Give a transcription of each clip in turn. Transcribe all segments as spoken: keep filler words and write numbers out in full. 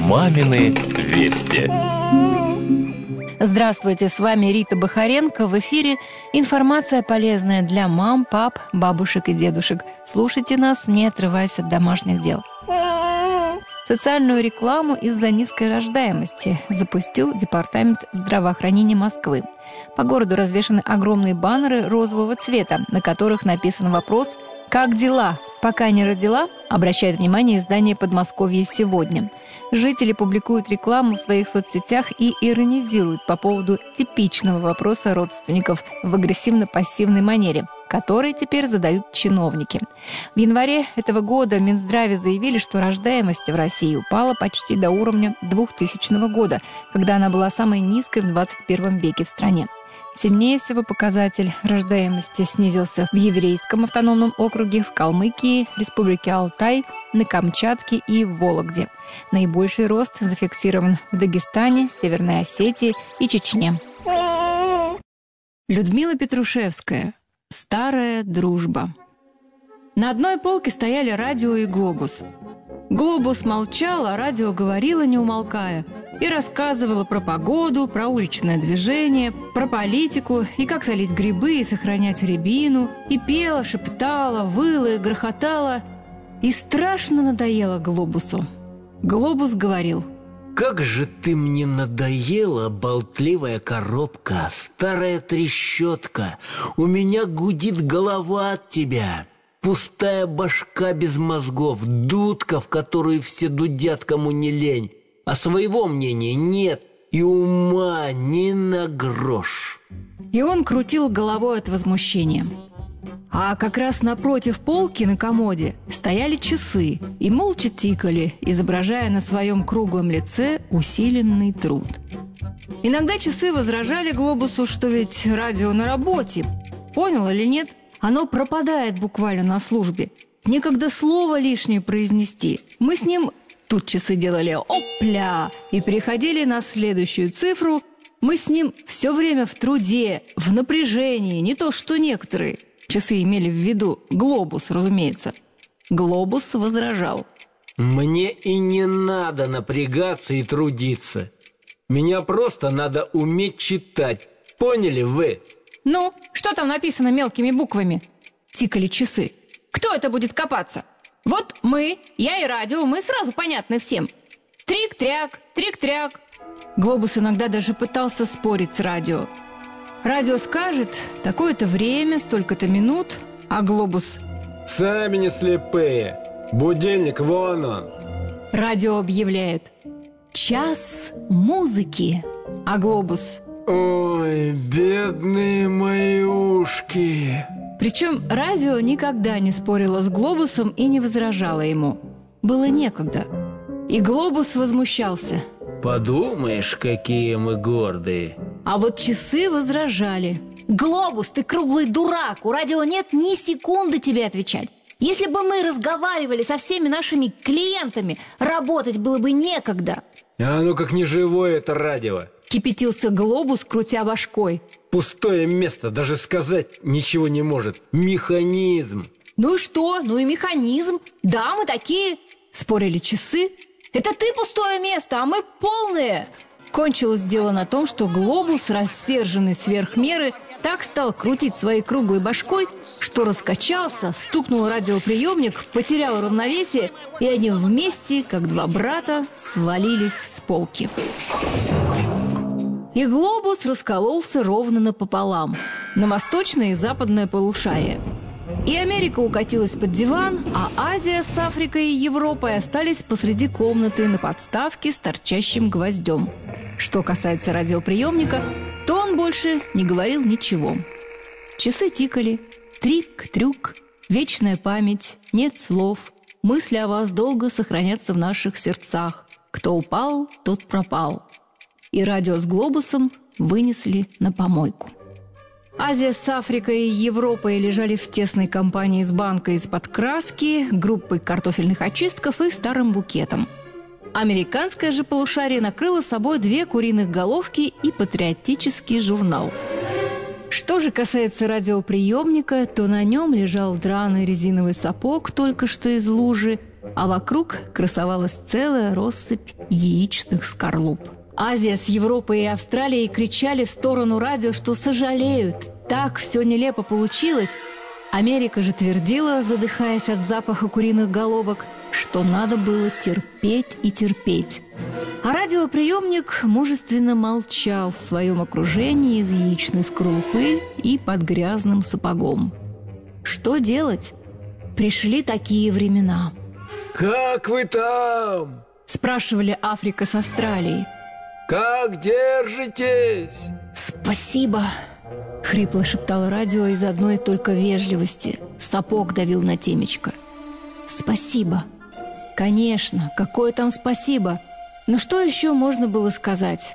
Мамины вести. Здравствуйте, с вами Рита Бахаренко. В эфире информация полезная для мам, пап, бабушек и дедушек. Слушайте нас, не отрываясь от домашних дел. Социальную рекламу из-за низкой рождаемости запустил Департамент здравоохранения Москвы. По городу развешаны огромные баннеры розового цвета, на которых написан вопрос «Как дела? Пока не родила?» обращает внимание издание «Подмосковье сегодня». Жители публикуют рекламу в своих соцсетях и иронизируют по поводу типичного вопроса родственников в агрессивно-пассивной манере, который теперь задают чиновники. В январе этого года в Минздраве заявили, что рождаемость в России упала почти до уровня двухтысячного года, когда она была самой низкой в двадцать первом веке в стране. Сильнее всего показатель рождаемости снизился в Еврейском автономном округе, в Калмыкии, Республике Алтай, на Камчатке и в Вологде. Наибольший рост зафиксирован в Дагестане, Северной Осетии и Чечне. Людмила Петрушевская. Старая дружба. На одной полке стояли радио и глобус. Глобус молчал, а радио говорило, не умолкая, и рассказывала про погоду, про уличное движение, про политику и как солить грибы и сохранять рябину, и пела, шептала, выла и грохотала. И страшно надоело глобусу. Глобус говорил: «Как же ты мне надоела, болтливая коробка, старая трещотка! У меня гудит голова от тебя! Пустая башка без мозгов, дудка, в которую все дудят, кому не лень, а своего мнения нет и ума ни на грош!» И он крутил головой от возмущения. А как раз напротив полки на комоде стояли часы и молча тикали, изображая на своем круглом лице усиленный труд. Иногда часы возражали глобусу, что ведь радио на работе. Понял или нет? Оно пропадает буквально на службе. Некогда слово лишнее произнести. Мы с ним... Тут часы делали «опля» и переходили на следующую цифру. Мы с ним все время в труде, в напряжении, не то что некоторые. Часы имели в виду глобус, разумеется. Глобус возражал: «Мне и не надо напрягаться и трудиться. Меня просто надо уметь читать. Поняли вы?» «Ну, что там написано мелкими буквами?» Тикали часы. «Кто это будет копаться? Вот мы, я и радио, мы сразу понятны всем. Трик-тряк, трик-тряк». Глобус иногда даже пытался спорить с радио. Радио скажет такое-то время, столько-то минут, а глобус: «Сами не слепые. Будильник вон он». Радио объявляет: «Час музыки», а глобус: «Ой, бедные мои ушки». Причем радио никогда не спорило с глобусом и не возражало ему. Было некогда. И глобус возмущался: «Подумаешь, какие мы гордые». А вот часы возражали: «Глобус, ты круглый дурак, у радио нет ни секунды тебе отвечать. Если бы мы разговаривали со всеми нашими клиентами, работать было бы некогда». «А ну как неживое это радио!» Кипятился глобус, крутя башкой. «Пустое место, даже сказать ничего не может. Механизм». «Ну и что? Ну и механизм. Да, мы такие», — спорили часы. «Это ты пустое место, а мы полные». Кончилось дело на том, что глобус, рассерженный сверх меры, так стал крутить своей круглой башкой, что раскачался, стукнул радиоприемник, потерял равновесие, и они вместе, как два брата, свалились с полки. И глобус раскололся ровно напополам, на восточное и западное полушарие. И Америка укатилась под диван, а Азия с Африкой и Европой остались посреди комнаты на подставке с торчащим гвоздем. Что касается радиоприемника, то он больше не говорил ничего. Часы тикали. Трик-трюк, вечная память, нет слов. Мысли о вас долго сохранятся в наших сердцах. Кто упал, тот пропал. И радио с глобусом вынесли на помойку. Азия с Африкой и Европой лежали в тесной компании с банкой из-под краски, группой картофельных очистков и старым букетом. Американское же полушарие накрыло собой две куриных головки и патриотический журнал. Что же касается радиоприемника, то на нем лежал драный резиновый сапог только что из лужи, а вокруг красовалась целая россыпь яичных скорлуп. Азия с Европой и Австралией кричали в сторону радио, что сожалеют. Так все нелепо получилось. Америка же твердила, задыхаясь от запаха куриных головок, что надо было терпеть и терпеть. А радиоприемник мужественно молчал в своем окружении из яичной скорлупы и под грязным сапогом. Что делать? Пришли такие времена. «Как вы там?» – спрашивали Африка с Австралией. «Как держитесь?» «Спасибо!» — хрипло шептало радио из одной только вежливости. Сапог давил на темечко. «Спасибо!» «Конечно! Какое там спасибо!» Но что еще можно было сказать?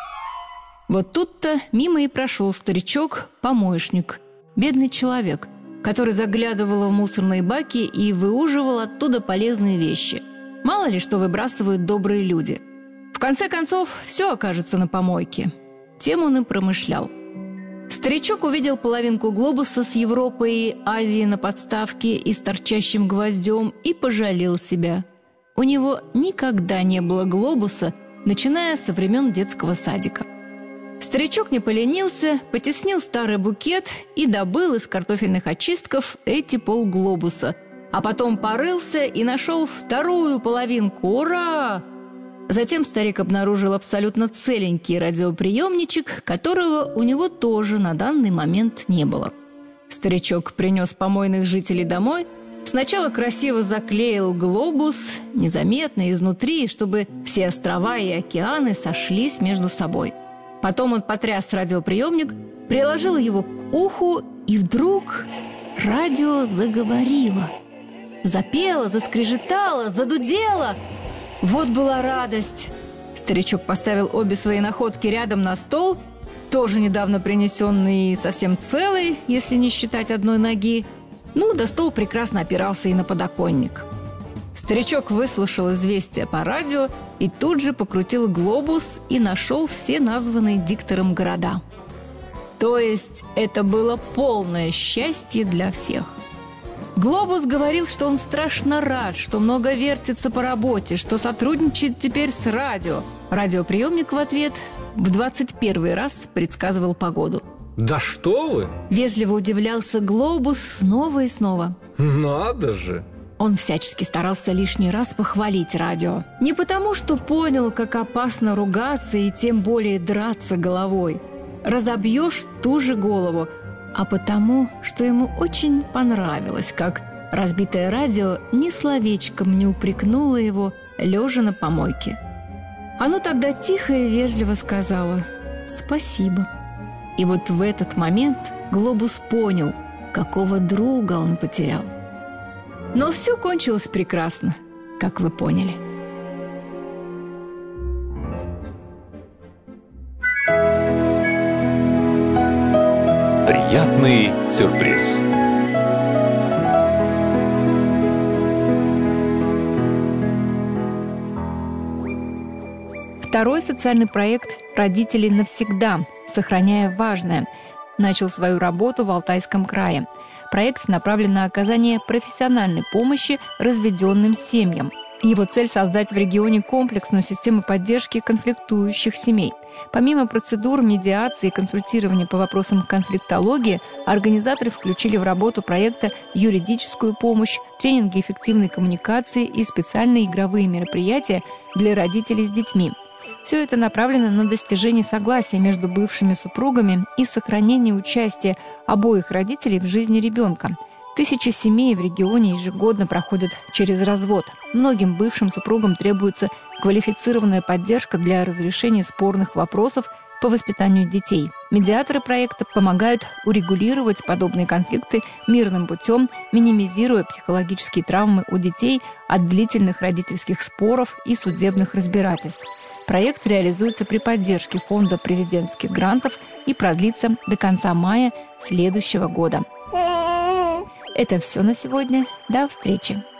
Вот тут-то мимо и прошел старичок-помоечник, бедный человек, который заглядывал в мусорные баки и выуживал оттуда полезные вещи. Мало ли что выбрасывают добрые люди. В конце концов, все окажется на помойке. Тем он и промышлял. Старичок увидел половинку глобуса с Европой и Азией на подставке и с торчащим гвоздем и пожалел себя. У него никогда не было глобуса, начиная со времен детского садика. Старичок не поленился, потеснил старый букет и добыл из картофельных очистков эти полглобуса, а потом порылся и нашел вторую половинку. Ура! Затем старик обнаружил абсолютно целенький радиоприемничек, которого у него тоже на данный момент не было. Старичок принес помойных жителей домой, сначала красиво заклеил глобус, незаметно изнутри, чтобы все острова и океаны сошлись между собой. Потом он потряс радиоприемник, приложил его к уху, и вдруг радио заговорило. Запело, заскрежетало, задудело. Вот была радость. Старичок поставил обе свои находки рядом на стол, тоже недавно принесенный и совсем целый, если не считать одной ноги. Ну, да стол прекрасно опирался и на подоконник. Старичок выслушал известие по радио и тут же покрутил глобус и нашел все названные диктором города. То есть это было полное счастье для всех. Глобус говорил, что он страшно рад, что много вертится по работе, что сотрудничает теперь с радио. Радиоприемник в ответ в двадцать первый раз предсказывал погоду. «Да что вы!» – вежливо удивлялся Глобус снова и снова. «Надо же!» Он всячески старался лишний раз похвалить радио. Не потому, что понял, как опасно ругаться и тем более драться головой. Разобьешь ту же голову. А потому, что ему очень понравилось, как разбитое радио ни словечком не упрекнуло его, лежа на помойке. Оно тогда тихо и вежливо сказала «Спасибо». И вот в этот момент Глобус понял, какого друга он потерял. Но все кончилось прекрасно, как вы поняли. Приятный сюрприз. Второй социальный проект «Родители навсегда. Сохраняя важное» начал свою работу в Алтайском крае. Проект направлен на оказание профессиональной помощи разведенным семьям. Его цель – создать в регионе комплексную систему поддержки конфликтующих семей. Помимо процедур медиации и консультирования по вопросам конфликтологии, организаторы включили в работу проекта юридическую помощь, тренинги эффективной коммуникации и специальные игровые мероприятия для родителей с детьми. Все это направлено на достижение согласия между бывшими супругами и сохранение участия обоих родителей в жизни ребенка. Тысячи семей в регионе ежегодно проходят через развод. Многим бывшим супругам требуется квалифицированная поддержка для разрешения спорных вопросов по воспитанию детей. Медиаторы проекта помогают урегулировать подобные конфликты мирным путем, минимизируя психологические травмы у детей от длительных родительских споров и судебных разбирательств. Проект реализуется при поддержке Фонда президентских грантов и продлится до конца мая следующего года. Это все на сегодня. До встречи!